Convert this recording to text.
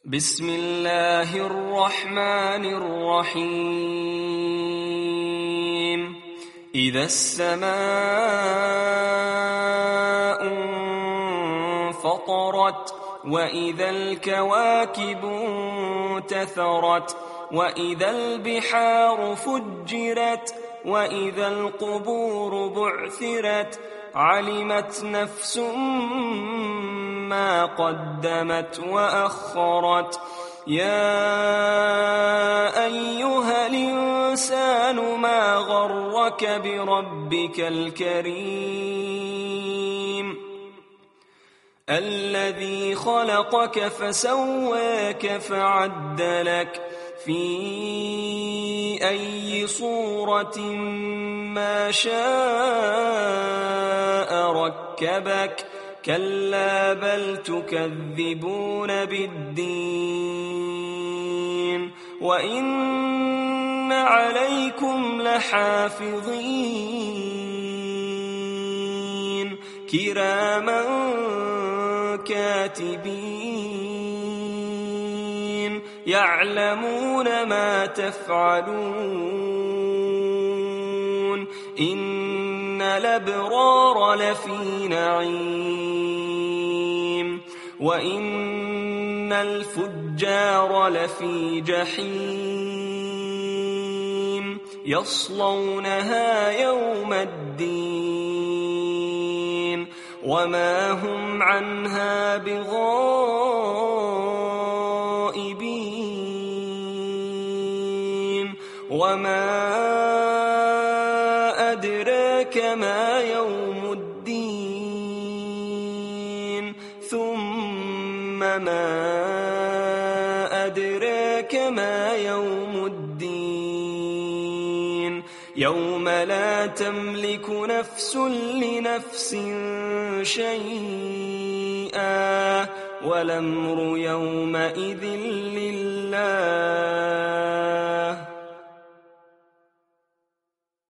بسم الله الرحمن الرحيم إذا السماء انفطرت وإذا الكواكب انتثرت وإذا البحار فجرت وإذا القبور بعثرت علمت نفس ما قدمت وأخرت يا أيها الإنسان ما غرك بربك الكريم الذي خلقك فسواك فعدلك في أي صورة ما شاء ركبك كلا بل تكذبون بالدين وإن عليكم لحافظين كراما كاتبين يعلمون ما تفعلون إن الأبرار لفي نعيم وإن الفجار لفي جحيم يصلونها يوم الدين وما هم عنها بغائبين وما أدراك ما يوم الدين ثم ما أدراك ما يوم الدين يوم لا تملك نفس لنفس شيئا والأمر يومئذ لله